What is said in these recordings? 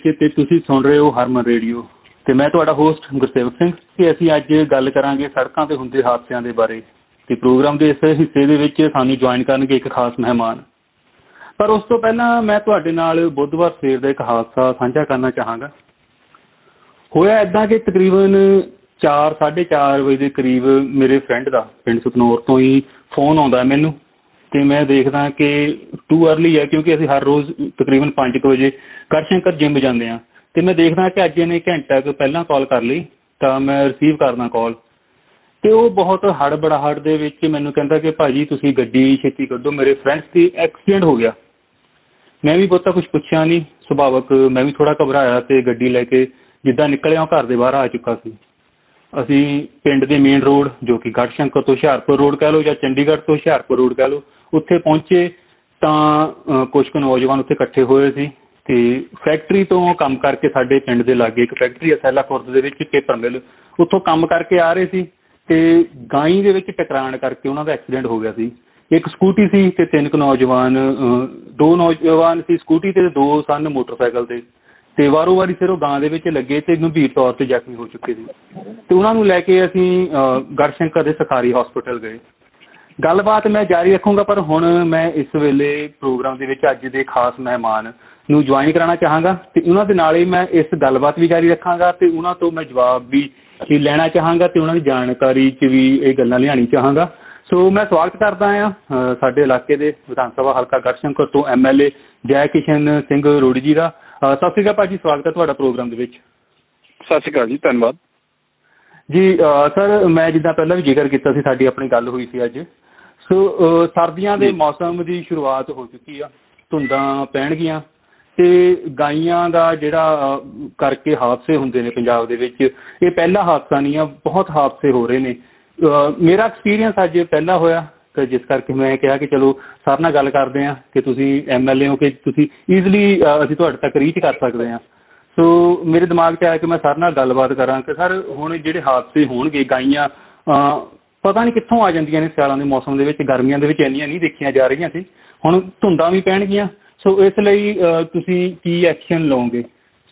ਤੇ ਤੁਸੀਂ ਸੁਣ ਰਹੇ ਹੋ ਹਰਮਨ ਰੇਡੀਓ ਤੇ ਮੈਂ ਤੁਹਾਡਾ ਹੋਸਟ ਗੁਰਸੇਵਕ ਸਿੰਘ ਤੇ ਅਸੀਂ ਅੱਜ ਗੱਲ ਕਰਾਂਗੇ ਸੜਕਾਂ ਤੇ ਹੁੰਦੇ ਹਾਦਸਿਆਂ ਦੇ ਬਾਰੇ ਤੇ ਪ੍ਰੋਗਰਾਮ ਦੇ ਇਸ ਹਿੱਸੇ ਦੇ ਵਿੱਚ ਸਾਨੂੰ ਜੁਆਇਨ ਕਰਨਗੇ ਇੱਕ ਖਾਸ ਮਹਿਮਾਨ। ਪਰ ਉਸ ਤੋਂ ਪਹਿਲਾਂ ਮੈਂ ਤੁਹਾਡੇ ਨਾਲ ਬੁੱਧਵਾਰ ਸਵੇਰ ਦਾ ਇੱਕ ਹਾਦਸਾ ਸਾਂਝਾ ਕਰਨਾ ਚਾਹਾਂਗਾ। ਹੋਇਆ ਇੱਦਾਂ ਕਿ ਤਕਰੀਬਨ 4-4:30 ਵਜੇ ਦੇ ਕਰੀਬ ਮੇਰੇ ਫਰੈਂਡ ਦਾ ਪਿੰਡ ਸਤਨੌਰ ਤੋਂ ਹੀ ਫੋਨ ਆਉਂਦਾ ਮੈਨੂੰ ਤੇ ਮੈਂ ਦੇਖਦਾ ਕਿ ਟੂ ਅਰਲੀ ਹੈ ਕਿਉਂਕਿ ਅਸੀਂ ਹਰ ਰੋਜ਼ ਤਕਰੀਬਨ 5 ਵਜੇ ਗੜਸ਼ੰਕਰ ਜਿੰਮ ਜਾਂਦੇ ਹਾਂ ਤੇ ਮੈਂ ਦੇਖਦਾ ਕਿ ਅੱਜ ਇਹਨੇ ਘੰਟਾ ਕੁ ਪਹਿਲਾਂ ਕਾਲ ਕਰ ਲਈ ਤਾਂ ਮੈਂ ਰਿਸੀਵ ਕਰਦਾ ਕਾਲ ਤੇ ਉਹ ਬਹੁਤ ਹੜਬੜਾਹਟ ਦੇ ਵਿੱਚ ਮੈਨੂੰ ਕਹਿੰਦਾ ਕਿ ਭਾਜੀ ਤੁਸੀਂ ਗੱਡੀ ਛੇਤੀ ਕੱਢੋ, ਮੇਰੇ ਫਰੈਂਡਸ ਦੀ ਐਕਸੀਡੈਂਟ ਹੋ ਗਿਆ। ਮੈਂ ਵੀ ਬਹੁਤਾ ਕੁਛ ਪੁੱਛਿਆ ਨਹੀਂ, ਸੁਭਾਵਕ ਮੈਂ ਵੀ ਥੋੜ੍ਹਾ ਘਬਰਾਇਆ ਤੇ ਗੱਡੀ ਲੈ ਕੇ ਜਿੱਦਾਂ ਨਿਕਲਿਆ ਘਰ ਦੇ ਬਾਹਰ ਆ ਚੁੱਕਾ ਸੀ। ਅਸੀਂ ਪਿੰਡ ਦੇ ਮੇਨ ਰੋਡ ਜੋ ਕਿ ਗੜਸ਼ੰਕਰ ਤੋਂ ਹੁਸ਼ਿਆਰਪੁਰ ਰੋਡ ਕਹਿ ਲਓ ਜਾਂ ਚੰਡੀਗੜ੍ਹ ਤੋਂ ਹੁਸ਼ਿਆਰਪੁਰ ਰੋਡ ਕਹਿ ਲਓ, ਉੱਥੇ ਪਹੁੰਚੇ ਤਾਂ ਕੁਛ ਕੁ ਨੌਜਵਾਨ ਉੱਥੇ ਇਕੱਠੇ ਹੋਏ ਸੀ ਤੇ ਫੈਕਟਰੀ ਤੋਂ ਕੰਮ ਕਰਕੇ ਸਾਡੇ ਪਿੰਡ ਦੇ ਲਾਗੇ ਇੱਕ ਫੈਕਟਰੀ ਹੈ ਸੈਲਾ ਖੁਰਦ ਦੇ ਵਿੱਚ ਪੇਪਰ ਮਿਲ, ਉੱਥੋਂ ਕੰਮ ਕਰਕੇ ਆ ਰਹੇ ਸੀ ਤੇ ਗਾਈ ਦੇ ਵਿੱਚ ਟਕਰਾਉਣ ਕਰਕੇ ਉਹਨਾਂ ਦਾ ਐਕਸੀਡੈਂਟ ਹੋ ਗਿਆ ਸੀ। ਇੱਕ ਸਕੂਟੀ ਸੀ ਤੇ 3 ਨੌਜਵਾਨ, 2 ਨੌਜਵਾਨ ਸੀ ਸਕੂਟੀ ਤੇ 2 ਸਨ ਮੋਟਰਸਾਈਕਲ ਤੇ ਵਾਰੋ ਵਾਰੀ ਸਿਰ ਉਹ ਗਾਂ ਦੇ ਵਿੱਚ ਲੱਗੇ ਤੇ ਗੰਭੀਰ ਤੌਰ ਤੇ ਜ਼ਖਮੀ ਹੋ ਚੁੱਕੇ ਸੀ ਤੇ ਉਹਨਾਂ ਨੂੰ ਲੈ ਕੇ ਅਸੀਂ ਗੜਸ਼ੰਕਰ ਦੇ ਸਰਕਾਰੀ ਹਸਪਤਾਲ ਗਏ। ਗੱਲਬਾਤ ਮੈਂ ਜਾਰੀ ਰੱਖੂੰਗਾ ਪਰ ਹੁਣ ਮੈਂ ਇਸ ਵੇਲੇ ਪ੍ਰੋਗਰਾਮ ਦੇ ਵਿੱਚ ਅੱਜ ਦੇ ਖਾਸ ਮਹਿਮਾਨ ਨੂੰ ਜੁਆਇਨ ਕਰਾਉਣਾ ਚਾਹਾਂਗਾ ਤੇ ਉਹਨਾਂ ਦੇ ਨਾਲ ਹੀ ਮੈਂ ਇਸ ਗੱਲਬਾਤ ਵੀ ਜਾਰੀ ਰੱਖਾਂਗਾ ਤੇ ਉਹਨਾਂ ਤੋਂ ਮੈਂ ਜਵਾਬ ਵੀ ਲੈਣਾ ਚਾਹਾਂਗਾ ਤੇ ਉਹਨਾਂ ਦੀ ਜਾਣਕਾਰੀ 'ਚ ਵੀ ਇਹ ਗੱਲਾਂ ਲਿਆਉਣੀ ਚਾਹਾਂਗਾ। ਸੋ ਮੈਂ ਸਵਾਗਤ ਕਰਦਾ ਹਾਂ ਸਾਡੇ ਇਲਾਕੇ ਦੇ ਵਿਧਾਨ ਸਭਾ ਹਲਕਾ ਗੜਸ਼ੰਕਰ ਤੋਂ MLA ਜੈ ਕਿਸ਼ਨ ਸਿੰਘ ਰੋੜੀ ਜੀ ਦਾ। ਸਤਿ ਸ਼੍ਰੀ ਅਕਾਲ ਭਾਜੀ, ਸਵਾਗਤ ਹੈ ਤੁਹਾਡਾ ਪ੍ਰੋਗਰਾਮ ਦੇ ਵਿੱਚ। ਸਤਿ ਸ਼੍ਰੀ ਅਕਾਲ ਜੀ, ਧੰਨਵਾਦ ਜੀ। ਸਰ ਮੈਂ ਜਿੱਦਾਂ ਪਹਿਲਾਂ ਵੀ ਜ਼ਿਕਰ ਕੀਤਾ ਸੀ ਸਾਡੀ ਆਪਣੀ ਗੱਲ ਹੋਈ ਸੀ ਅੱਜ। ਸੋ ਸਰਦੀਆਂ ਦੇ ਮੌਸਮ ਦੀ ਸ਼ੁਰੂਆਤ ਹੋ ਚੁੱਕੀ ਆ, ਧੁੰਦਾਂ ਪੈਣਗੀਆਂ ਤੇ ਗਾਈਆਂ ਦਾ ਜਿਹੜਾ ਕਰਕੇ ਹਾਦਸੇ ਹੁੰਦੇ ਨੇ ਪੰਜਾਬ ਦੇ ਵਿੱਚ, ਇਹ ਪਹਿਲਾ ਹਾਦਸਾ ਨਹੀਂ ਆ, ਬਹੁਤ ਹਾਦਸੇ ਹੋ ਰਹੇ ਨੇ। ਮੇਰਾ ਐਕਸਪੀਰੀਅੰਸ ਅੱਜ ਪਹਿਲਾਂ ਹੋਇਆ ਤੇ ਜਿਸ ਕਰਕੇ ਮੈਂ ਕਿਹਾ ਕਿ ਚਲੋ ਸਰ ਨਾਲ ਗੱਲ ਕਰਦੇ ਹਾਂ ਕਿ ਤੁਸੀਂ MLA ਹੋ ਕਿ ਤੁਸੀਂ ਈਜ਼ਲੀ ਅਸੀਂ ਤੁਹਾਡੇ ਤੱਕ ਰੀਚ ਕਰ ਸਕਦੇ ਹਾਂ। ਸੋ ਮੇਰੇ ਦਿਮਾਗ 'ਚ ਆਇਆ ਕਿ ਮੈਂ ਸਰ ਨਾਲ ਗੱਲਬਾਤ ਕਰਾਂ ਕਿ ਸਰ ਹੁਣ ਜਿਹੜੇ ਹਾਦਸੇ ਹੋਣਗੇ, ਗਾਈਆਂ ਪਤਾ ਨਹੀਂ ਕਿੱਥੋਂ ਆ ਜਾਂਦੀਆਂ ਨੇ ਸਿਆਲਾਂ ਦੇ ਮੌਸਮ ਦੇ ਵਿੱਚ, ਗਰਮੀਆਂ ਦੇ ਵਿੱਚ ਇੰਨੀਆਂ ਨਹੀਂ ਦੇਖੀਆਂ ਜਾ ਰਹੀਆਂ ਸੀ, ਹੁਣ ਧੁੰਦਾਂ ਵੀ ਪੈਣਗੀਆਂ। ਸੋ ਇਸ ਲਈ ਤੁਸੀਂ ਕੀ ਐਕਸ਼ਨ ਲਓਗੇ?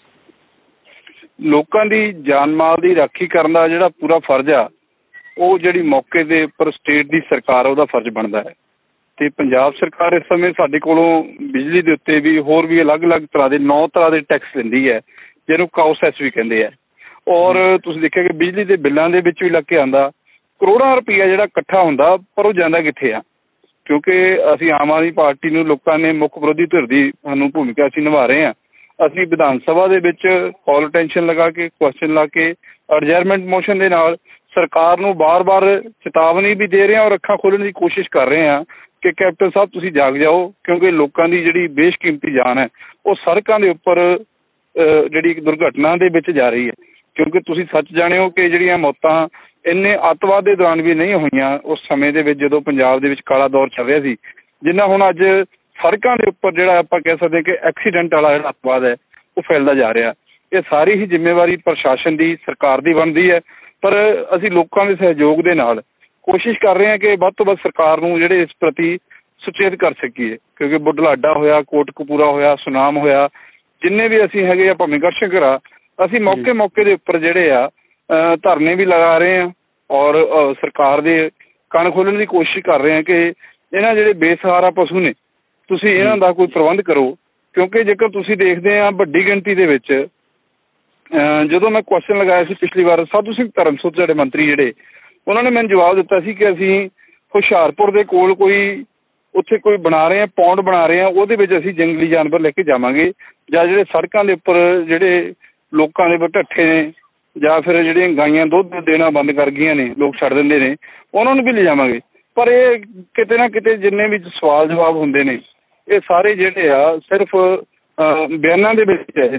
ਲੋਕਾਂ ਦੀ ਜਾਨ ਮਾਲ ਦੀ ਰਾਖੀ ਕਰਨ ਦਾ ਜਿਹੜਾ ਪੂਰਾ ਫਰਜ਼ ਆ ਉਹ ਜਿਹੜੀ ਮੌਕੇ ਦੇ ਉੱਪਰ ਸਟੇਟ ਦੀ ਸਰਕਾਰ ਉਹਦਾ ਫਰਜ਼ ਬਣਦਾ ਹੈ ਤੇ ਪੰਜਾਬ ਸਰਕਾਰ ਇਸ ਸਮੇਂ ਸਾਡੇ ਕੋਲੋਂ ਬਿਜਲੀ ਦੇ ਉੱਤੇ ਵੀ ਹੋਰ ਵੀ ਅਲੱਗ-ਅਲੱਗ ਤਰ੍ਹਾਂ ਦੇ 9 ਤਰ੍ਹਾਂ ਦੇ ਟੈਕਸ ਲੈਂਦੀ ਹੈ ਜਿਹਨੂੰ ਕਾਉਸੈਸ ਵੀ ਕਹਿੰਦੇ ਆ। ਔਰ ਤੁਸੀਂ ਦੇਖਿਆ ਕਿ ਬਿਜਲੀ ਦੇ ਬਿੱਲਾਂ ਦੇ ਵਿੱਚ ਵੀ ਲੱਗ ਕੇ ਆਉਂਦਾ ਕਰੋੜਾਂ ਰੁਪਈਆ ਜਿਹੜਾ ਇਕੱਠਾ ਹੁੰਦਾ, ਪਰ ਉਹ ਜਾਂਦਾ ਕਿੱਥੇ ਆ? ਕਿਉਂਕਿ ਅਸੀਂ ਆਮ ਆਦਮੀ ਪਾਰਟੀ ਨੂੰ ਲੋਕਾਂ ਨੇ ਮੁੱਖ ਵਿਰੋਧੀ ਧਿਰ ਦੀ ਸਾਨੂੰ ਭੂਮਿਕਾ ਅਸੀਂ ਨਿਭਾ ਰਹੇ ਹਾਂ। ਅਸੀਂ ਵਿਧਾਨ ਸਭਾ ਦੇ ਵਿੱਚ ਕਾਲ ਅਟੈਂਸ਼ਨ ਲਗਾ ਕੇ, ਕੁਐਸਚਨ ਲਾ ਕੇ, ਅਡਜਰਨਮੈਂਟ ਮੋਸ਼ਨ ਦੇ ਨਾਲ ਸਰਕਾਰ ਨੂੰ ਬਾਰ-ਬਾਰ ਚੇਤਾਵਨੀ ਵੀ ਦੇ ਰਹੇ ਹਾਂ ਔਰ ਅੱਖਾਂ ਖੋਲ੍ਹਣ ਦੀ ਕੋਸ਼ਿਸ਼ ਕਰ ਰਹੇ ਹਾਂ ਕਿ ਕੈਪਟਨ ਸਾਹਿਬ ਤੁਸੀਂ ਜਾਗ ਜਾਓ, ਕਿਉਂਕਿ ਲੋਕਾਂ ਦੀ ਜਿਹੜੀ ਬੇਸ਼ਕੀਮਤੀ ਜਾਨ ਹੈ ਉਹ ਸੜਕਾਂ ਦੇ ਉੱਪਰ ਜਿਹੜੀ ਇੱਕ ਦੁਰਘਟਨਾ ਦੇ ਵਿੱਚ ਜਾ ਰਹੀ ਹੈ। ਕਿਉਂਕਿ ਤੁਸੀਂ ਸੱਚ ਜਾਣਿਓ ਕਿ ਜਿਹੜੀਆਂ ਮੌਤਾਂ ਇੰਨੇ ਅੱਤਵਾਦ ਦੇ ਦੌਰਾਨ ਵੀ ਨਹੀਂ ਹੋਈਆਂ ਉਸ ਸਮੇਂ ਦੇ ਵਿੱਚ ਜਦੋਂ ਪੰਜਾਬ ਦੇ ਵਿੱਚ ਕਾਲਾ ਦੌਰ ਚੱਲ ਰਿਹਾ ਸੀ, ਜਿੰਨਾ ਹੁਣ ਅੱਜ ਸੜਕਾਂ ਦੇ ਉੱਪਰ ਜਿਹੜਾ ਆਪਾਂ ਕਹਿ ਸਕਦੇ ਕਿ ਐਕਸੀਡੈਂਟ ਵਾਲਾ ਜਿਹੜਾ ਅੱਤਵਾਦ ਹੈ ਉਹ ਫੈਲਦਾ ਜਾ ਰਿਹਾ। ਇਹ ਸਾਰੀ ਹੀ ਜ਼ਿੰਮੇਵਾਰੀ ਪ੍ਰਸ਼ਾਸਨ ਦੀ, ਸਰਕਾਰ ਦੀ ਬਣਦੀ ਹੈ, ਪਰ ਅਸੀਂ ਲੋਕਾਂ ਦੇ ਸਹਿਯੋਗ ਦੇ ਨਾਲ ਕੋਸ਼ਿਸ਼ ਕਰ ਰਹੇ ਹਾਂ ਕਿ ਵੱਧ ਤੋਂ ਵੱਧ ਸਰਕਾਰ ਨੂੰ ਜਿਹੜੇ ਇਸ ਪ੍ਰਤੀ ਸੁਚੇਤ ਕਰ ਸਕੀਏ। ਕਿਉਂਕਿ ਬੁਢਲਾਡਾ ਹੋਇਆ, ਕੋਟਕਪੂਰਾ ਹੋਇਆ, ਸੁਨਾਮ ਹੋਇਆ, ਜਿੰਨੇ ਵੀ ਅਸੀਂ ਹੈਗੇ ਆ ਭਾਵੇਂ ਗੜਸ਼ੰਕਰ ਆ, ਅਸੀਂ ਮੌਕੇ ਦੇ ਉੱਪਰ ਜਿਹੜੇ ਆ ਧਰਨੇ ਵੀ ਲਗਾ ਰਹੇ ਹਾਂ ਔਰ ਸਰਕਾਰ ਦੇ ਕੰਨ ਖੋਲ੍ਹਣ ਦੀ ਕੋਸ਼ਿਸ਼ ਕਰ ਰਹੇ ਹਾਂ ਕਿ ਇਹਨਾਂ ਜਿਹੜੇ ਬੇਸਹਾਰਾ ਪਸ਼ੂ ਨੇ ਤੁਸੀਂ ਇਹਨਾਂ ਦਾ ਕੋਈ ਪ੍ਰਬੰਧ ਕਰੋ। ਕਿਉਂਕਿ ਜੇਕਰ ਤੁਸੀਂ ਦੇਖਦੇ ਆ ਵੱਡੀ ਗਿਣਤੀ ਦੇ ਵਿੱਚ ਜਦੋਂ ਮੈਂ ਕੁਐਸਚਨ ਲਗਾਇਆ ਸੀ ਪਿਛਲੀ ਵਾਰ ਸਾਧੂ ਸਿੰਘ ਧਰਮਸੋਤ ਜਿਹੜੇ ਮੰਤਰੀ ਜਿਹੜੇ, ਉਹਨਾਂ ਨੇ ਮੈਨੂੰ ਜਵਾਬ ਦਿੱਤਾ ਸੀ ਕਿ ਅਸੀਂ ਹੁਸ਼ਿਆਰਪੁਰ ਦੇ ਕੋਲ ਉੱਥੇ ਕੋਈ ਬਣਾ ਰਹੇ ਹਾਂ, ਪੌਂਡ ਬਣਾ ਰਹੇ ਹਾਂ, ਉਹਦੇ ਵਿੱਚ ਅਸੀਂ ਜੰਗਲੀ ਜਾਨਵਰ ਲੈ ਕੇ ਜਾਵਾਂਗੇ ਜਾਂ ਜਿਹੜੇ ਸੜਕਾਂ ਦੇ ਉੱਪਰ ਜਿਹੜੇ ਲੋਕਾਂ ਦੇ ਢੱਠੇ ਨੇ ਜਾਂ ਫਿਰ ਜਿਹੜੀਆਂ ਗਾਈਆਂ ਦੁੱਧ ਦੇਣਾ ਬੰਦ ਕਰ ਗਈਆਂ ਨੇ, ਲੋਕ ਛੱਡ ਦਿੰਦੇ ਨੇ, ਉਹਨਾਂ ਨੂੰ ਵੀ ਲਿਜਾਵਾਂਗੇ। ਪਰ ਇਹ ਕਿਤੇ ਨਾ ਕਿਤੇ ਜਿੰਨੇ ਵੀ ਸਵਾਲ ਜਵਾਬ ਹੁੰਦੇ ਨੇ ਇਹ ਸਾਰੇ ਜਿਹੜੇ ਆ ਸਿਰਫ ਬਿਆਨਾਂ ਦੇ ਵਿੱਚ ਹੈ।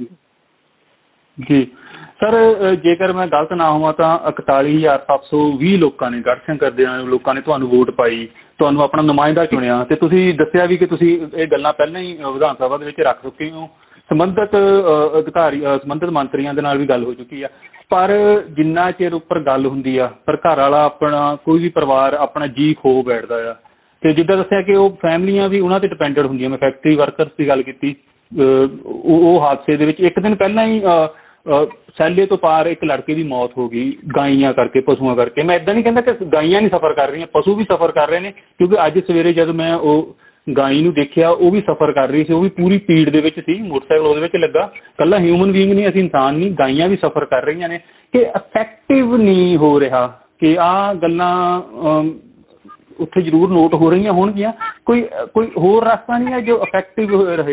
ਜੀ ਸਰ, ਜੇਕਰ ਮੈਂ ਗਲਤ ਨਾ ਹੋਵਾਂ ਤਾਂ 41,720 ਲੋਕਾਂ ਨੇ ਗੜਸ਼ੰਕਰ ਦੇ ਲੋਕਾਂ ਨੇ ਤੁਹਾਨੂੰ ਵੋਟ ਪਾਈ, ਤੁਹਾਨੂੰ ਆਪਣਾ ਨੁਮਾਇੰਦਾ ਚੁਣਿਆ ਤੇ ਤੁਸੀਂ ਦੱਸਿਆ ਵੀ ਕਿ ਤੁਸੀਂ ਇਹ ਗੱਲਾਂ ਪਹਿਲਾਂ ਹੀ ਵਿਧਾਨ ਸਭਾ ਦੇ ਵਿੱਚ ਰੱਖ ਚੁੱਕੇ ਹੋ। ਸੰਬੰਧਿਤ ਅਧਿਕਾਰੀ, ਸੰਬੰਧਿਤ ਮੰਤਰੀਆਂ ਦੇ ਨਾਲ ਵੀ ਗੱਲ ਹੋ ਚੁੱਕੀ ਆ, ਪਰ ਜਿੰਨਾ ਚਿਰ ਉੱਪਰ ਗੱਲ ਹੁੰਦੀ ਆ ਪਰ ਘਰ ਵਾਲਾ ਆਪਣਾ ਕੋਈ ਵੀ ਪਰਿਵਾਰ ਆਪਣਾ ਜੀ ਖੋ ਬੈਠਦਾ ਆ। ਤੇ ਜਿੱਦਾਂ ਦੱਸਿਆ ਕਿ ਉਹ ਫੈਮਲੀਆਂ ਵੀ ਉਹਨਾਂ ਤੇ ਡਿਪੈਂਡੈਂਟ ਹੁੰਦੀਆਂ। ਮੈਂ ਫੈਕਟਰੀ ਵਰਕਰਸ ਦੀ ਗੱਲ ਕੀਤੀ ਉਹ ਹਾਦਸੇ ਦੇ ਵਿੱਚ ਇੱਕ ਦਿਨ ਪਹਿਲਾਂ ਹੀ ਸੈਲੇ ਤੋਂ ਪਾਰ ਇੱਕ ਲੜਕੇ ਦੀ ਮੌਤ ਹੋ ਗਈ ਗਾਈਆਂ ਕਰਕੇ, ਪਸ਼ੂਆਂ ਕਰਕੇ। ਮੈਂ ਇੱਦਾਂ ਨਹੀਂ ਕਹਿੰਦਾ ਕਿ ਗਾਈਆਂ ਨਹੀਂ ਸਫ਼ਰ ਕਰ ਰਹੀਆਂ, ਪਸ਼ੂ ਵੀ ਸਫ਼ਰ ਕਰ ਰਹੇ ਨੇ, ਕਿਉਂਕਿ ਅੱਜ ਸਵੇਰੇ ਜਦ ਮੈਂ ਉਹ ਗਾਈ ਨੂੰ ਦੇਖਿਆ ਉਹ ਵੀ ਸਫ਼ਰ ਕਰ ਰਹੀ ਸੀ, ਉਹ ਵੀ ਪੂਰੀ ਭੀੜ ਦੇ ਵਿੱਚ ਸੀ, ਮੋਟਰਸਾਈਕਲ ਉਹਦੇ ਵਿੱਚ ਲੱਗਾ। ਇਕੱਲਾ ਹਿਊਮਨ ਬੀਇੰਗ ਨਹੀਂ, ਅਸੀਂ ਇਨਸਾਨ ਨਹੀਂ, ਗਾਈਆਂ ਵੀ ਸਫ਼ਰ ਕਰ ਰਹੀਆਂ ਨੇ। ਕਿ ਇਫੈਕਟਿਵ ਨਹੀਂ ਹੋ ਰਿਹਾ ਕਿ ਆਹ ਗੱਲਾਂ ਉੱਥੇ ਜ਼ਰੂਰ ਨੋਟ ਹੋ ਰਹੀਆਂ ਹੋਣਗੀਆਂ। ਕੋਈ ਹੋਰ ਰਸਤਾ ਨਹੀਂ ਹੈ ਜੋ ਇਫੈਕਟਿਵ ਰਹੇ?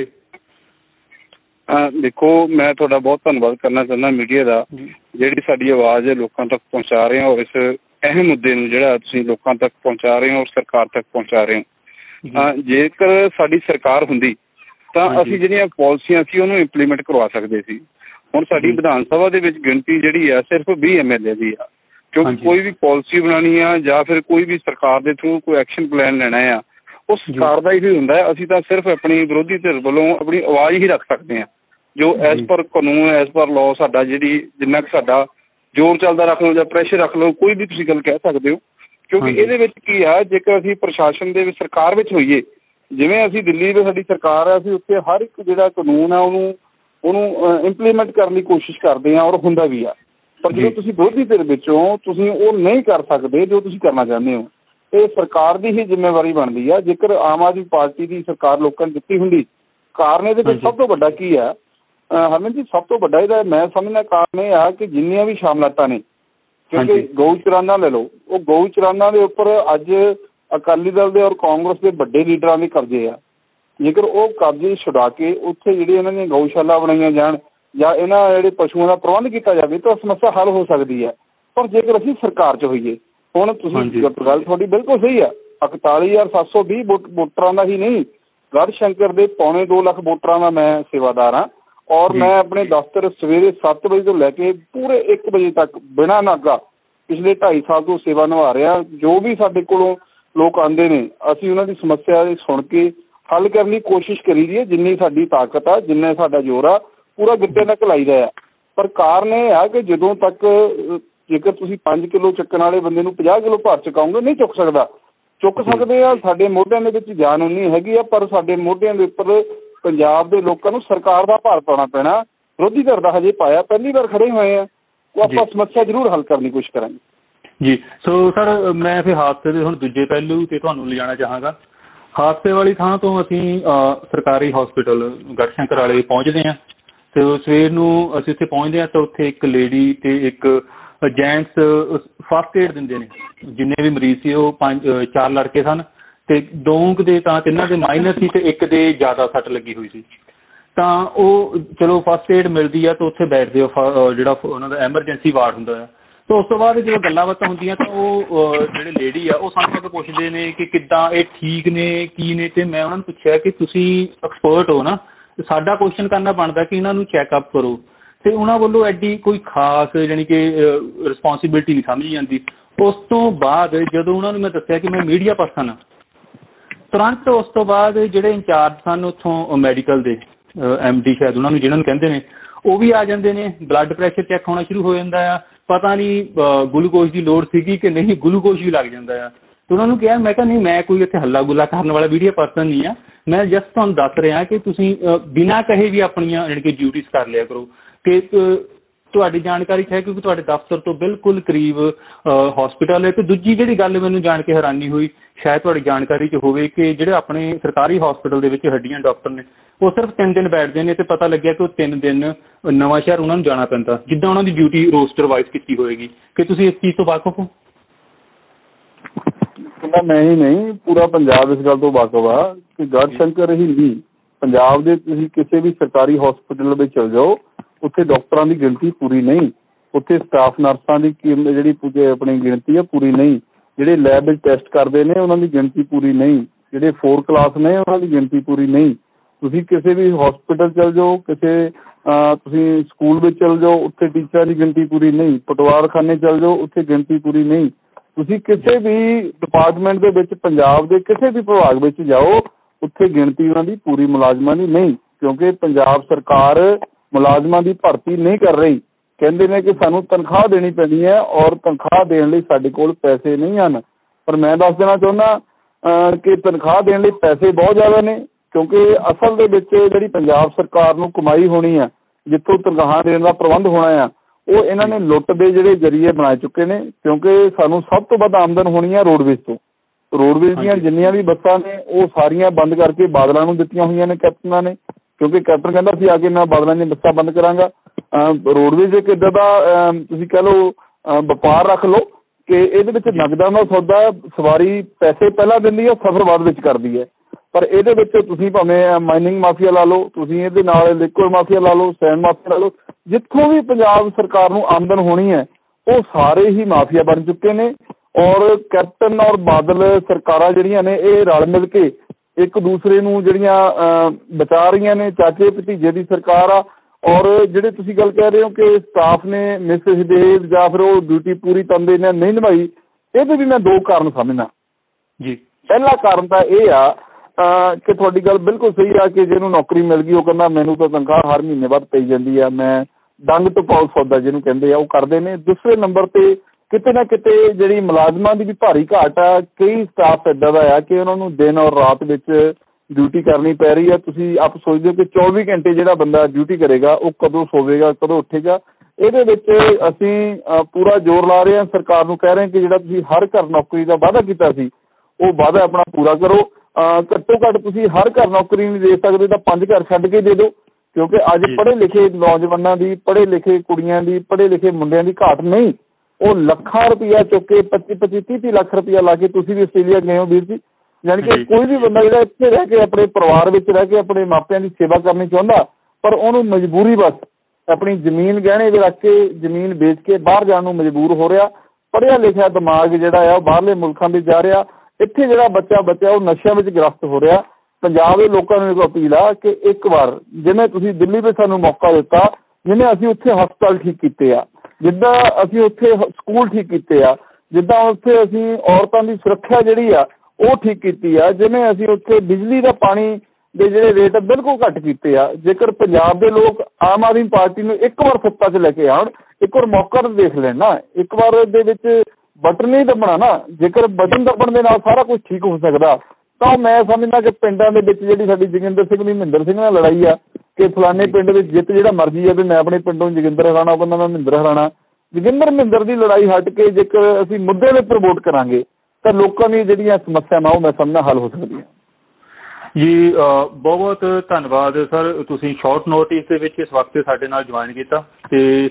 ਦੇਖੋ, ਮੈਂ ਤੁਹਾਡਾ ਬਹੁਤ ਧੰਨਵਾਦ ਕਰਨਾ ਚਾਹੁੰਦਾ ਮੀਡੀਆ ਦਾ, ਜਿਹੜੀ ਸਾਡੀ ਆਵਾਜ਼ ਲੋਕਾਂ ਤੱਕ ਪਹੁੰਚਾ ਰਹੇ ਹੋ, ਇਸ ਅਹਿਮ ਮੁੱਦੇ ਨੂੰ ਜਿਹੜਾ ਤੁਸੀਂ ਲੋਕਾਂ ਤੱਕ ਪਹੁੰਚਾ ਰਹੇ ਹੋ ਔਰ ਸਰਕਾਰ ਤੱਕ ਪਹੁੰਚਾ ਰਹੇ ਹੋ। ਜੇਕਰ ਸਾਡੀ ਸਰਕਾਰ ਹੁੰਦੀ ਤਾਂ ਅਸੀਂ ਜਿਹੜੀਆਂ ਪਾਲਿਸੀਆਂ ਸੀ ਉਹਨੂੰ ਇੰਪਲੀਮੈਂਟ ਕਰਵਾ ਸਕਦੇ ਸੀ। ਹੁਣ ਸਾਡੀ ਵਿਧਾਨ ਸਭਾ ਦੇ ਵਿੱਚ ਗਿਣਤੀ ਜਿਹੜੀ ਆ ਸਿਰਫ 20 MLA ਦੀ ਆ, ਕਿਉਂਕਿ ਕੋਈ ਵੀ ਪਾਲਿਸੀ ਬਣਾਉਣੀ ਆ ਜਾਂ ਫਿਰ ਕੋਈ ਵੀ ਸਰਕਾਰ ਦੇ ਥਰੂ ਕੋਈ ਐਕਸ਼ਨ ਪਲਾਨ ਲੈਣਾ ਆ, ਉਹ ਸਰਕਾਰ ਦਾ ਹੀ ਹੁੰਦਾ। ਅਸੀਂ ਤਾਂ ਸਿਰਫ ਆਪਣੀ ਵਿਰੋਧੀ ਧਿਰ ਵੱਲੋਂ ਆਪਣੀ ਆਵਾਜ਼ ਹੀ ਰੱਖ ਸਕਦੇ ਹਾਂ, ਜੋ ਐਜ਼ ਪਰ ਕਾਨੂੰਨ, ਐਜ਼ ਪਰ ਲਾਅ ਸਾਡਾ ਜਿਹੜੀ ਜਿੰਨਾ ਕੁ ਸਾਡਾ ਜ਼ੋਰ ਚੱਲਦਾ ਰੱਖ ਲਓ ਜਾਂ ਪ੍ਰੈਸ਼ਰ ਰੱਖ ਲਓ, ਕੋਈ ਵੀ ਤੁਸੀਂ ਗੱਲ ਕਹਿ ਸਕਦੇ ਹੋ। ਕਿਉਂਕਿ ਇਹਦੇ ਵਿੱਚ ਕੀ ਆ, ਜੇਕਰ ਅਸੀਂ ਪ੍ਰਸ਼ਾਸਨ ਦੇ ਵਿੱਚ ਸਰਕਾਰ ਵਿੱਚ ਹੋਈਏ, ਜਿਵੇਂ ਅਸੀਂ ਦਿੱਲੀ ਵਿੱਚ ਸਾਡੀ ਸਰਕਾਰ ਆ, ਅਸੀਂ ਉੱਥੇ ਹਰ ਇੱਕ ਜਿਹੜਾ ਕਾਨੂੰਨ ਆ ਉਹਨੂੰ ਇੰਪਲੀਮੈਂਟ ਕਰਨ ਦੀ ਕੋਸ਼ਿਸ਼ ਕਰਦੇ ਹਾਂ ਔਰ ਹੁੰਦਾ ਵੀ ਆ। ਪਰ ਜਦੋਂ ਤੁਸੀਂ ਵਿਰੋਧੀ ਧਿਰ ਵਿੱਚੋਂ ਤੁਸੀਂ ਉਹ ਨਹੀਂ ਕਰ ਸਕਦੇ ਜੋ ਤੁਸੀਂ ਕਰਨਾ ਚਾਹੁੰਦੇ ਹੋ, ਇਹ ਸਰਕਾਰ ਦੀ ਹੀ ਜ਼ਿੰਮੇਵਾਰੀ ਬਣਦੀ ਆ। ਜੇਕਰ ਆਮ ਆਦਮੀ ਪਾਰਟੀ ਦੀ ਸਰਕਾਰ ਲੋਕਾਂ ਨੇ ਦਿੱਤੀ ਹੁੰਦੀ, ਕਾਰਨ ਇਹਦੇ ਵਿੱਚ ਸਭ ਤੋਂ ਵੱਡਾ ਕੀ ਆ ਹਰਮਨ ਜੀ, ਸਭ ਤੋਂ ਵੱਡਾ ਇਹਦਾ ਮੈਂ ਸਮਝਦਾ ਕਾਰਨ ਇਹ ਆ ਕਿ ਜਿੰਨੀਆਂ ਵੀ ਸ਼ਾਮਲਾਤਾਂ ਨੇ, ਕਿਉਂਕਿ ਗਊ ਚਰਾਨਾ ਲੈ ਲਓ, ਉਹ ਗਊ ਚਰਾਨਾ ਦੇ ਉੱਪਰ ਅੱਜ ਅਕਾਲੀ ਦਲ ਦੇ ਔਰ ਕਾਂਗਰਸ ਦੇ ਵੱਡੇ ਲੀਡਰਾਂ ਦੇ ਕਬਜ਼ੇ ਆ। ਜੇਕਰ ਉਹ ਕਬਜ਼ੇ ਛੁਡਾ ਕੇ ਉੱਥੇ ਜਿਹੜੀ ਇਹਨਾਂ ਦੀਆਂ ਗਊਸ਼ਾਲਾ ਬਣਾਈਆਂ ਜਾਣ ਜਾਂ ਇਹਨਾਂ ਜਿਹੜੇ ਪਸ਼ੂਆਂ ਦਾ ਪ੍ਰਬੰਧ ਕੀਤਾ ਜਾਵੇ ਤਾਂ ਸਮੱਸਿਆ ਹੱਲ ਹੋ ਸਕਦੀ ਹੈ। ਪਰ ਜੇਕਰ ਅਸੀਂ ਸਰਕਾਰ 'ਚ ਹੋਈਏ, ਹੁਣ ਤੁਸੀਂ ਗੱਲ ਤੁਹਾਡੀ ਬਿਲਕੁਲ ਸਹੀ ਆ, 41,720 ਵੋਟਰਾਂ ਦਾ ਹੀ ਨਹੀਂ, ਗੜ੍ਹਸ਼ੰਕਰ ਦੇ 2.25 ਲੱਖ ਵੋਟਰਾਂ ਦਾ ਮੈਂ ਸੇਵਾਦਾਰ ਹਾਂ ਔਰ ਮੈਂ ਆਪਣੇ ਦਫ਼ਤਰ ਸਵੇਰੇ 7 ਵਜੇ ਤੋਂ ਲੈ ਕੇ ਪੂਰੇ 1 ਵਜੇ ਤੱਕ ਬਿਨਾਂ ਨਾਗਾ ਪਿਛਲੇ 2.5 ਸਾਲ ਤੋਂ ਸੇਵਾ ਨਿਭਾ ਰਿਹਾ। ਜੋ ਵੀ ਸਾਡੇ ਕੋਲੋਂ ਲੋਕ ਆਉਂਦੇ ਨੇ, ਅਸੀਂ ਉਹਨਾਂ ਦੀ ਸਮੱਸਿਆ ਸੁਣ ਕੇ ਹੱਲ ਕਰਨ ਦੀ ਕੋਸ਼ਿਸ਼ ਕਰੀ ਦੀ ਹੈ। ਜਿੰਨੀ ਸਾਡੀ ਤਾਕਤ ਆ, ਜਿੰਨਾ ਸਾਡਾ ਜ਼ੋਰ ਆ, ਪੂਰਾ ਗਿੱਟੇ ਤੱਕ ਲਾਈਦਾ ਆ। ਪਰ ਕਾਰਨ ਇਹ ਆ ਕਿ ਜਦੋਂ ਤੱਕ ਜੇਕਰ ਤੁਸੀਂ 5 ਕਿਲੋ ਚੱਕਣ ਵਾਲੇ ਬੰਦੇ ਨੂੰ 50 ਕਿਲੋ ਭਾਰ ਚੁਕਾਓਗੇ, ਨਹੀਂ ਚੁੱਕ ਸਕਦਾ। ਚੁੱਕ ਸਕਦੇ ਆ, ਸਾਡੇ ਮੋਢਿਆਂ ਦੇ ਵਿੱਚ ਜਾਨ ਉਨੀ ਹੈਗੀ ਆ, ਪਰ ਸਾਡੇ ਮੋਢਿਆਂ ਦੇ ਉੱਪਰ ਪੰਜਾਬ ਦੇ ਲੋਕਾਂ ਨੂੰ ਸਰਕਾਰ ਦਾ ਭਾਰ ਪਾਉਣਾ ਪੈਣਾ। ਵਿਰੋਧੀ ਧਿਰ ਦਾ ਹਜੇ ਪਾਇਆ, ਪਹਿਲੀ ਵਾਰ ਖੜੇ ਹੋਏ ਆ, ਉਹ ਆਪਾਂ ਸਮੱਸਿਆ ਜ਼ਰੂਰ ਹੱਲ ਕਰਨ ਦੀ ਕੋਸ਼ਿਸ਼ ਕਰਾਂਗੇ ਜੀ। ਸੋ ਸਰ, ਮੈਂ ਫਿਰ ਹਾਦਸੇ ਦੇ ਹੁਣ ਦੂਜੇ ਪਹਿਲੂ ਤੇ ਤੁਹਾਨੂੰ ਲਿਜਾਣਾ ਚਾਹਾਂਗਾ। ਹਾਦਸੇ ਵਾਲੀ ਥਾਂ ਤੋਂ ਅਸੀਂ ਸਰਕਾਰੀ ਹਸਪੀਟਲ ਗੜ੍ਹਸ਼ੰਕਰ ਵਾਲੇ ਪਹੁੰਚਦੇ ਹਾਂ ਤੇ ਸਵੇਰ ਨੂੰ ਅਸੀਂ ਉੱਥੇ ਪਹੁੰਚਦੇ ਹਾਂ ਤਾਂ ਉੱਥੇ ਇੱਕ ਲੇਡੀ ਤੇ ਇੱਕ ਜੈਂਟਸ ਫਸਟ ਏਡ ਦਿੰਦੇ ਨੇ। ਜਿੰਨੇ ਵੀ ਮਰੀਜ਼ ਸੀ ਉਹ 4 ਲੜਕੇ ਸਨ ਤੇ 2 ਦੇ ਤਾਂ 3 ਦੇ ਮਾਈਨਰ ਸੀ ਤੇ 1 ਦੇ ਜ਼ਿਆਦਾ ਸੱਟ ਲੱਗੀ ਹੋਈ ਸੀ। ਤਾਂ ਉਹ ਚਲੋ ਫਸਟ ਏਡ ਮਿਲਦੀ ਆ ਤਾਂ ਉੱਥੇ ਬੈਠਦੇ ਹੋ, ਜਿਹੜਾ ਉਹਨਾਂ ਦਾ ਐਮਰਜੈਂਸੀ ਵਾਰਡ ਹੁੰਦਾ ਆ। ਤਾਂ ਉਸ ਤੋਂ ਬਾਅਦ ਜਦੋਂ ਗੱਲਾਂ ਬਾਤਾਂ ਹੁੰਦੀਆਂ ਤਾਂ ਉਹ ਜਿਹੜੇ ਲੇਡੀ ਆ ਉਹ ਸਾਨੂੰ ਅੱਗੇ ਪੁੱਛਦੇ ਨੇ ਕਿ ਕਿੱਦਾਂ ਇਹ ਠੀਕ ਨੇ ਕੀ ਨੇ। ਤੇ ਮੈਂ ਉਹਨਾਂ ਨੂੰ ਪੁੱਛਿਆ ਕਿ ਤੁਸੀਂ ਐਕਸਪਰਟ ਹੋ ਨਾ, ਸਾਡਾ ਕੁਐਸਚਨ ਕਰਨਾ ਬਣਦਾ ਕਿ ਇਹਨਾਂ ਨੂੰ ਚੈੱਕਅਪ ਕਰੋ। ਤੇ ਉਹਨਾਂ ਵੱਲੋਂ ਐਡੀ ਕੋਈ ਖਾਸ ਜਾਣੀ ਕਿ ਰਿਸਪੋਂਸੀਬਿਲਿਟੀ ਨਹੀਂ ਸਮਝੀ ਜਾਂਦੀ। ਉਸ ਤੋਂ ਬਾਅਦ ਜਦੋਂ ਉਹਨਾਂ ਨੂੰ ਮੈਂ ਦੱਸਿਆ ਕਿ ਮੈਂ ਮੀਡੀਆ ਪਰਸਨ ਹਾਂ, ਤੁਰੰਤ ਉਸ ਤੋਂ ਬਾਅਦ ਜਿਹੜੇ ਇੰਚਾਰਜ ਸਨ ਉੱਥੋਂ ਮੈਡੀਕਲ ਦੇ MD ਸ਼ਾਇਦ ਉਹਨਾਂ ਨੂੰ ਜਿਹਨਾਂ ਨੂੰ ਕਹਿੰਦੇ ਨੇ, ਉਹ ਵੀ ਆ ਜਾਂਦੇ ਨੇ। ਬਲੱਡ ਪ੍ਰੈਸ਼ਰ ਚੈੱਕ ਹੋਣਾ ਸ਼ੁਰੂ ਹੋ ਜਾਂਦਾ ਆ। ਪਤਾ ਨਹੀਂ ਗਲੂਕੋਜ਼ ਦੀ ਲੋੜ ਸੀਗੀ ਕਿ ਨਹੀਂ, ਗਲੂਕੋਜ਼ ਵੀ ਲੱਗ ਜਾਂਦਾ ਆ। ਤੇ ਉਹਨਾਂ ਨੂੰ ਕਿਹਾ, ਮੈਂ ਕਿਹਾ ਨਹੀਂ, ਮੈਂ ਕੋਈ ਇੱਥੇ ਹੱਲਾ ਗੁੱਲਾ ਕਰਨ ਵਾਲਾ ਮੀਡੀਆ ਪਰਸਨ ਨਹੀਂ ਆ, ਮੈਂ ਜਸਟ ਤੁਹਾਨੂੰ ਦੱਸ ਰਿਹਾ ਕਿ ਤੁਸੀਂ ਬਿਨਾਂ ਕਹੇ ਵੀ ਆਪਣੀਆਂ ਜਾਣੀ ਕਿ ਡਿਊਟੀਜ਼ ਕਰ ਲਿਆ ਕਰੋ। ਕਿ ਤੁਹਾਡੀ ਜਾਣਕਾਰੀ 'ਚ ਹੈ ਕਿਉਂਕਿ ਤੁਹਾਡੇ ਦਫ਼ਤਰ ਤੋਂ ਬਿਲਕੁਲ ਕਰੀਬ ਹਸਪੀਟਲ ਹੈ। ਅਤੇ ਦੂਜੀ ਜਿਹੜੀ ਗੱਲ ਮੈਨੂੰ ਜਾਣ ਕੇ ਹੈਰਾਨੀ ਹੋਈ, ਸ਼ਾਇਦ ਤੁਹਾਡੀ ਜਾਣਕਾਰੀ 'ਚ ਹੋਵੇ, ਕਿ ਜਿਹੜੇ ਆਪਣੇ ਸਰਕਾਰੀ ਹਸਪੀਟਲ ਦੇ ਵਿੱਚ ਹੱਡੀਆਂ ਡਾਕਟਰ ਨੇ ਉਹ ਸਿਰਫ 3 ਦਿਨ ਬੈਠਦੇ ਨੇ। ਅਤੇ ਪਤਾ ਲੱਗਿਆ ਕਿ ਉਹ 3 ਦਿਨ ਨਵਾਂ ਸ਼ਹਿਰ ਉਹਨਾਂ ਨੂੰ ਜਾਣਾ ਪੈਂਦਾ, ਜਿੱਦਾਂ ਉਹਨਾਂ ਦੀ ਡਿਊਟੀ ਰੋਸਟਰ ਵਾਈਜ਼ ਕੀਤੀ ਹੋਏਗੀ। ਕਿ ਤੁਸੀਂ ਇਸ ਚੀਜ਼ ਤੋਂ ਵਾਕਫ ਹੋ? ਮੈਂ ਹੀ ਨਹੀਂ, ਪੂਰਾ ਪੰਜਾਬ ਇਸ ਗੱਲ ਤੋਂ ਵਾਕਫ ਆ ਕਿ ਗੜ੍ਹਸ਼ੰਕਰ ਹੀ ਨਹੀਂ, ਪੰਜਾਬ ਦੇ ਤੁਸੀਂ ਕਿਸੇ ਵੀ ਸਰਕਾਰੀ ਹਸਪੀਟਲ ਵਿੱਚ ਚਲ ਜਾਓ, ਉੱਥੇ ਡਾਕਟਰਾਂ ਦੀ ਗਿਣਤੀ ਪੂਰੀ ਨਹੀਂ, ਉੱਥੇ ਸਟਾਫ ਨਰਸਾਂ ਦੀ ਜਿਹੜੀ ਆਪਣੀ ਗਿਣਤੀ ਆ ਪੂਰੀ ਨਹੀਂ, ਜਿਹੜੇ ਲੈਬ ਵਿੱਚ ਟੈਸਟ ਕਰਦੇ ਨੇ ਉਹਨਾਂ ਦੀ ਗਿਣਤੀ ਪੂਰੀ ਨਹੀਂ, ਜਿਹੜੇ 4 ਕਲਾਸ ਨੇ ਉਹਨਾਂ ਦੀ ਗਿਣਤੀ ਪੂਰੀ ਨਹੀਂ। ਤੁਸੀਂ ਕਿਸੇ ਵੀ ਹਸਪੀਟਲ ਚਲ ਜਾਓ, ਕਿਸੇ ਤੁਸੀਂ ਸਕੂਲ ਵਿੱਚ ਚਲ ਜਾਓ, ਉੱਥੇ ਟੀਚਰਾਂ ਦੀ ਗਿਣਤੀ ਪੂਰੀ ਨਹੀਂ, ਪਟਵਾਰਖਾਨੇ ਚਲ ਜਾਓ, ਉੱਥੇ ਗਿਣਤੀ ਪੂਰੀ ਨਹੀਂ। ਤੁਸੀਂ ਕਿਸੇ ਵੀ ਡਿਪਾਰਟਮੈਂਟ ਦੇ ਵਿੱਚ ਪੰਜਾਬ ਦੇ ਕਿਸੇ ਵੀ ਵਿਭਾਗ ਵਿੱਚ ਜਾਓ, ਉੱਥੇ ਗਿਣਤੀ ਉਹਨਾਂ ਦੀ ਪੂਰੀ ਮੁਲਾਜ਼ਮਾਂ ਦੀ ਨਹੀਂ, ਕਿਉਂਕਿ ਪੰਜਾਬ ਸਰਕਾਰ ਮੁਲਾਜ਼ਮਾਂ ਦੀ ਭਰਤੀ ਨਹੀਂ ਕਰ ਰਹੀ। ਕਹਿੰਦੇ ਨੇ ਕਿ ਸਾਨੂੰ ਤਨਖਾਹ ਦੇਣੀ ਪੈਣੀ ਹੈ ਔਰ ਤਨਖਾਹ ਦੇਣ ਲਈ ਸਾਡੇ ਕੋਲ ਪੈਸੇ ਨਹੀਂ ਹਨ। ਪਰ ਮੈਂ ਦੱਸ ਦੇਣਾ ਚਾਹੁੰਦਾ ਕਿ ਤਨਖਾਹ ਦੇਣ ਲਈ ਪੈਸੇ ਬਹੁਤ ਜ਼ਿਆਦਾ ਨੇ, क्योंकि असल दे विच जिहड़ी पंजाब सरकार नूं कमाई होनी है, जित्थों तनखाहां देण दा प्रबंध होना है, वो इन्होंने लुੱਟ दे जिहड़े जरिए बना चुके ने। क्योंकि सानूं सब तो वध आमदन होनी है रोडवेज तो। रोडवेज दीयां जिन्नियां भी बसां ने वो सारियां बंद करके बादलों नूं दित्तियां होईयां ने कैप्टनां ने, क्योंकि कैप्टन कहंदा सी आके मैं बादलों दी बसां बंद करांगा। रोडवेज एक इदां दा तुसीं कह लो ਵਪਾਰ रख लो कि ਇਹਦੇ ਵਿੱਚ ਨਗਦਾਂ ਦਾ ਸੌਦਾ ਸਵਾਰੀ ਪੈਸੇ ਪਹਿਲਾਂ ਦਿੰਦੀ ਹੈ, ਸਫ਼ਰ ਬਾਅਦ ਵਿੱਚ ਕਰਦੀ ਹੈ। ਪਰ ਇਹਦੇ ਵਿੱਚ ਤੁਸੀਂ ਭਾਵੇਂ ਮਾਈਨਿੰਗ ਮਾਫੀਆ ਲਾ ਲਓ, ਤੁਸੀਂ ਇਹਦੇ ਨਾਲ ਲਿਕੁਇਡ ਮਾਫੀਆ ਲਾ ਲਓ, ਸੈਂਡ ਮਾਫੀਆ ਲਾ ਲਓ, ਜਿੱਥੋਂ ਵੀ ਪੰਜਾਬ ਸਰਕਾਰ ਨੂੰ ਆਮਦਨ ਹੋਣੀ ਹੈ ਉਹ ਸਾਰੇ ਹੀ ਮਾਫੀਆ ਬਣ ਚੁੱਕੇ ਨੇ। ਔਰ ਕੈਪਟਨ ਔਰ ਬਾਦਲ ਸਰਕਾਰਾਂ ਜਿਹੜੀਆਂ ਨੇ ਇਹ ਰਲ ਮਿਲ ਕੇ ਇੱਕ ਦੂਸਰੇ ਨੂੰ ਜਿਹੜੀਆਂ ਬਚਾ ਰਹੀਆਂ ਨੇ। ਚਾਚੇ ਭਤੀਜੇ ਦੀ ਸਰਕਾਰ ਆ। ਔਰ ਜਿਹੜੇ ਤੁਸੀਂ ਗੱਲ ਕਹਿ ਰਹੇ ਹੋ ਕਿ ਸਟਾਫ ਨੇ ਮਿਸਬਿਹੇਵ ਜਾਂ ਫਿਰ ਉਹ ਡਿਊਟੀ ਪੂਰੀ ਤੰਦੇ ਨੇ ਨਹੀਂ ਨਿਭਾਈ, ਇਹਦੇ ਵੀ ਮੈਂ ਦੋ ਕਾਰਨ ਸਮਝਦਾ ਜੀ। ਪਹਿਲਾ ਕਾਰਨ ਤਾਂ ਇਹ ਆ ਕਿ ਤੁਹਾਡੀ ਗੱਲ ਬਿਲਕੁਲ ਸਹੀ ਆ ਕਿ ਜਿਹਨੂੰ ਨੌਕਰੀ ਮਿਲ ਗਈ ਉਹ ਕਹਿੰਦਾ ਮੈਨੂੰ ਤਾਂ ਤਨਖਾਹ ਹਰ ਮਹੀਨੇ ਬਾਅਦ ਪਈ ਜਾਂਦੀ ਆ, ਮੈਂ ਡੰਗ ਤੋਂ ਪਾਉ ਸੌਦਾ ਜਿਹਨੂੰ ਕਹਿੰਦੇ ਆ ਉਹ ਕਰਦੇ ਨੇ। ਦੂਸਰੇ ਨੰਬਰ ਤੇ ਕਿਤੇ ਨਾ ਕਿਤੇ ਜਿਹੜੀ ਮੁਲਾਜ਼ਮਾਂ ਦੀ ਵੀ ਭਾਰੀ ਘਾਟ ਆ। ਕਈ ਸਟਾਫ ਇੱਦਾਂ ਦਾ ਆ ਕਿ ਉਹਨਾਂ ਨੂੰ ਦਿਨ ਔਰ ਰਾਤ ਵਿੱਚ ਡਿਊਟੀ ਕਰਨੀ ਪੈ ਰਹੀ ਹੈ। ਤੁਸੀਂ ਆਪ ਸੋਚਦੇ ਹੋ ਕਿ 24 ਘੰਟੇ ਜਿਹੜਾ ਬੰਦਾ ਡਿਊਟੀ ਕਰੇਗਾ ਉਹ ਕਦੋਂ ਸੋਵੇਗਾ, ਕਦੋਂ ਉੱਠੇਗਾ। ਇਹਦੇ ਵਿੱਚ ਅਸੀਂ ਪੂਰਾ ਜ਼ੋਰ ਲਾ ਰਹੇ ਹਾਂ, ਸਰਕਾਰ ਨੂੰ ਕਹਿ ਰਹੇ ਹਾਂ ਕਿ ਜਿਹੜਾ ਤੁਸੀਂ ਹਰ ਘਰ ਨੌਕਰੀ ਦਾ ਵਾਅਦਾ ਕੀਤਾ ਸੀ ਉਹ ਵਾਅਦਾ ਆਪਣਾ ਪੂਰਾ ਕਰੋ। ਘੱਟੋ ਘੱਟ ਤੁਸੀਂ ਹਰ ਘਰ ਨੌਕਰੀ ਨਹੀਂ ਦੇ ਸਕਦੇ ਤਾਂ 5 ਘਰ ਛੱਡ ਕੇ ਦੇ ਦਿਓ, ਕਿਉਂਕਿ ਅੱਜ ਪੜ੍ਹੇ ਲਿਖੇ ਨੌਜਵਾਨਾਂ ਦੀ, ਪੜ੍ਹੇ ਲਿਖੇ ਕੁੜੀਆਂ ਦੀ, ਪੜ੍ਹੇ ਲਿਖੇ ਮੁੰਡਿਆਂ ਦੀ ਘਾਟ ਨਹੀਂ। ਉਹ ਲੱਖਾਂ ਰੁਪਈਆ ਚੁੱਕ ਕੇ 25-25 30-30 ਲੱਖ ਰੁਪਈਆ ਲਾ ਕੇ ਤੁਸੀਂ ਵੀ ਆਸਟ੍ਰੇਲੀਆ ਗਏ ਹੋ ਵੀਰ ਜੀ। ਯਾਨੀ ਕਿ ਕੋਈ ਵੀ ਬੰਦਾ ਜਿਹੜਾ ਇੱਥੇ ਰਹਿ ਕੇ ਆਪਣੇ ਪਰਿਵਾਰ ਵਿੱਚ ਰਹਿ ਕੇ ਆਪਣੇ ਮਾਪਿਆਂ ਦੀ ਸੇਵਾ ਕਰਨੀ ਚਾਹੁੰਦਾ, ਪਰ ਉਹਨੂੰ ਮਜਬੂਰੀ ਬਸ ਆਪਣੀ ਜ਼ਮੀਨ ਗਹਿਣੇ ਦੇ ਰੱਖ ਕੇ ਜ਼ਮੀਨ ਵੇਚ ਕੇ ਬਾਹਰ ਜਾਣ ਨੂੰ ਮਜਬੂਰ ਹੋ ਰਿਹਾ। ਪੜ੍ਹਿਆ ਲਿਖਿਆ ਦਿਮਾਗ ਜਿਹੜਾ ਆ ਬਾਹਰਲੇ ਮੁਲਕਾਂ ਵਿੱਚ ਜਾ ਰਿਹਾ। ਇੱਥੇ ਜਿਹੜਾ ਬੱਚਾ ਉਹ ਨਸ਼ਿਆਂ ਵਿੱਚ ਗ੍ਰਸਤ ਹੋ ਰਿਹਾ। ਪੰਜਾਬ ਦੇ ਲੋਕਾਂ ਨੂੰ ਇੱਕ ਅਪੀਲ ਆ ਕਿ ਇੱਕ ਵਾਰ ਜਿਵੇਂ ਤੁਸੀਂ ਦਿੱਲੀ ਵਿੱਚ ਸਾਨੂੰ ਮੌਕਾ ਦਿੱਤਾ, ਜਿਵੇਂ ਅਸੀਂ ਉੱਥੇ ਹਸਪਤਾਲ ਠੀਕ ਕੀਤੇ ਆ, ਜਿੱਦਾਂ ਅਸੀਂ ਉੱਥੇ ਸਕੂਲ ਠੀਕ ਕੀਤੇ ਆ, ਜਿੱਦਾਂ ਉੱਥੇ ਅਸੀਂ ਔਰਤਾਂ ਦੀ ਸੁਰੱਖਿਆ ਜਿਹੜੀ ਆ ਉਹ ਠੀਕ ਕੀਤੀ ਆ, ਜਿਵੇਂ ਅਸੀਂ ਉੱਥੇ ਬਿਜਲੀ ਦਾ ਪਾਣੀ ਦੇ ਜਿਹੜੇ ਰੇਟ ਬਿਲਕੁਲ ਘੱਟ ਕੀਤੇ ਆ। ਜੇਕਰ ਪੰਜਾਬ ਦੇ ਲੋਕ ਆਮ ਆਦਮੀ ਪਾਰਟੀ ਨੂੰ ਇੱਕ ਵਾਰ ਸੱਤਾ 'ਚ ਲੈ ਕੇ ਆਉਣ, ਇੱਕ ਵਾਰ ਮੌਕਾ ਤਾਂ ਦੇਖ ਲੈਣ ਨਾ, ਇੱਕ ਵਾਰ ਦੇ ਵਿੱਚ ਬਟਨ ਨਹੀਂ ਦੱਬਣਾ ਨਾ। ਜੇਕਰ ਬਟਨ ਦੱਬਣ ਦੇ ਨਾਲ ਸਾਰਾ ਕੁਝ ਠੀਕ ਹੋ ਸਕਦਾ ਤਾਂ ਮੈਂ ਸਮਝਦਾ ਕਿ ਪਿੰਡਾਂ ਦੇ ਵਿੱਚ ਜਿਹੜੀ ਸਾਡੀ ਜੋਗਿੰਦਰ ਸਿੰਘ ਦੀ ਮਹਿੰਦਰ ਸਿੰਘ ਨਾਲ ਲੜਾਈ ਆ ਕਿ ਫਲਾਣੇ ਪਿੰਡ ਵਿੱਚ ਜਿੱਤ ਜਿਹੜਾ ਮਰਜ਼ੀ ਆ ਤੇ ਮੈਂ ਆਪਣੇ ਪਿੰਡੋਂ ਜੋਗਿੰਦਰ ਹਰਾਣਾ, ਉਹ ਕਹਿੰਦਾ ਮੈਂ ਮਹਿੰਦਰ ਹਰਾਣਾ। ਜੋਗਿੰਦਰ ਦੀ ਲੜਾਈ ਹਟ ਕੇ ਜੇਕਰ ਅਸੀਂ ਮੁੱਦੇ ਦੇ ਉੱਪਰ ਵੋਟ ਕਰਾਂਗੇ ਤਾਂ ਲੋਕਾਂ ਦੀ ਜਿਹੜੀਆਂ ਸਮੱਸਿਆਵਾਂ ਉਹ ਮੈਂ ਸਮਝਦਾ ਹੱਲ ਹੋ ਸਕਦੀਆਂ ਜੀ। ਬਹੁਤ ਬਹੁਤ ਧੰਨਵਾਦ ਸਰ, ਤੁਸੀਂ ਸ਼ਾਰਟ ਨੋਟਿਸ ਦੇ ਵਿੱਚ ਇਸ ਵਕਤ ਸਾਡੇ ਨਾਲ ਜੁਆਇਨ ਕੀਤਾ ਤੇ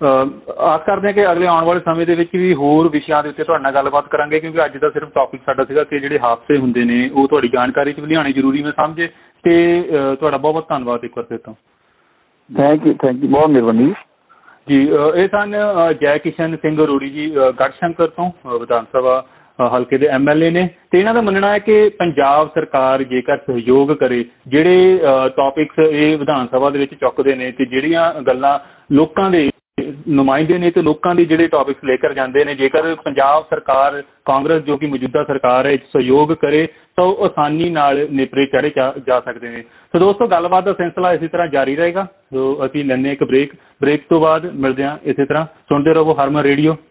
ਆਸ ਕਰਦੇ ਹਾਂ ਕਿ ਅਗਲੇ ਆਉਣ ਵਾਲੇ ਸਮੇਂ ਦੇ ਵਿੱਚ ਵੀ ਹੋਰ ਵਿਸ਼ਿਆਂ ਦੇ ਉੱਤੇ ਤੁਹਾਡੇ ਨਾਲ ਗੱਲਬਾਤ ਕਰਾਂਗੇ, ਕਿਉਂਕਿ ਅੱਜ ਦਾ ਸਿਰਫ ਟੌਪਿਕ ਸਾਡਾ ਸੀਗਾ ਕਿ ਜਿਹੜੇ ਹਾਦਸੇ ਹੁੰਦੇ ਨੇ ਉਹ ਤੁਹਾਡੀ ਜਾਣਕਾਰੀ 'ਚ ਵੀ ਲਿਆਉਣੇ ਜ਼ਰੂਰੀ ਮੈਂ ਸਮਝੇ। ਤੇ ਤੁਹਾਡਾ ਬਹੁਤ ਬਹੁਤ ਧੰਨਵਾਦ ਇੱਕ ਵਾਰ ਫਿਰ ਤੋਂ। ਥੈਂਕ ਯੂ ਬਹੁਤ ਮਿਹਰਬਾਨੀ ਜੀ। ਇਹ ਸਨ ਜੈ ਕਿਸ਼ਨ ਸਿੰਘ ਅਰੋੜੀ ਜੀ, ਗੜ੍ਹਸ਼ੰਕਰ ਤੋਂ ਵਿਧਾਨ ਸਭਾ ਹਲਕੇ ਦੇ MLA ਨੇ। ਤੇ ਇਹਨਾਂ ਦਾ ਮੰਨਣਾ ਹੈ ਕਿ ਪੰਜਾਬ ਸਰਕਾਰ ਜੇਕਰ ਸਹਿਯੋਗ ਕਰੇ, ਜਿਹੜੇ ਟੌਪਿਕਸ ਇਹ ਵਿਧਾਨ ਸਭਾ ਦੇ ਵਿੱਚ ਚੁੱਕਦੇ ਨੇ ਤੇ ਜਿਹੜੀਆਂ ਗੱਲਾਂ ਲੋਕਾਂ ਦੇ ਨੁਮਾਇੰਦੇ ਨੇ ਤੇ ਲੋਕਾਂ ਦੇ ਜਿਹੜੇ ਟੌਪਿਕਸ ਲੈ ਕਰ ਜਾਂਦੇ ਨੇ, ਜੇਕਰ ਪੰਜਾਬ ਸਰਕਾਰ ਕਾਂਗਰਸ ਜੋ ਕਿ ਮੌਜੂਦਾ ਸਰਕਾਰ ਹੈ ਸਹਿਯੋਗ ਕਰੇ ਤਾਂ ਉਹ ਆਸਾਨੀ ਨਾਲ ਨੇਪਰੇ ਚੜ੍ਹੇ ਜਾ ਸਕਦੇ ਨੇ। ਸੋ ਦੋਸਤੋ, ਗੱਲਬਾਤ ਦਾ ਸਿਲਸਿਲਾ ਇਸੇ ਤਰ੍ਹਾਂ ਜਾਰੀ ਰਹੇਗਾ। ਸੋ ਅਸੀਂ ਲੈਂਦੇ ਇੱਕ ਬ੍ਰੇਕ ਤੋਂ ਬਾਅਦ ਮਿਲਦੇ ਹਾਂ ਇਸੇ ਤਰ੍ਹਾਂ। ਸੁਣਦੇ ਰਹੋ ਹਰਮਨ ਰੇਡੀਓ।